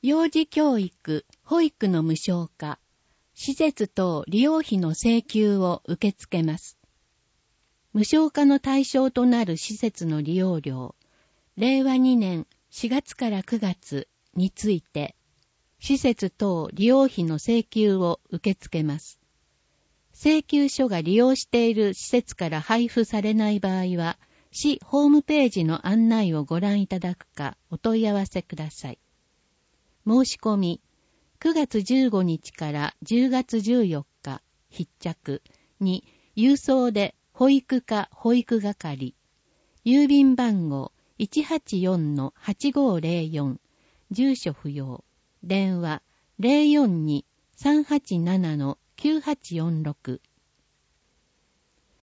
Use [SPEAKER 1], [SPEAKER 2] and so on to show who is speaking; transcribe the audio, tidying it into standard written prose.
[SPEAKER 1] 幼児教育、保育の無償化、施設等利用費の請求を受け付けます。無償化の対象となる施設の利用料、令和2年4月から9月について、施設等利用費の請求を受け付けます。請求書が利用している施設から配布されない場合は、市ホームページの案内をご覧いただくかお問い合わせください。申し込み、9月15日から10月14日必着に郵送で保育課保育係、郵便番号 184-8504、住所不要、電話 042-387-9846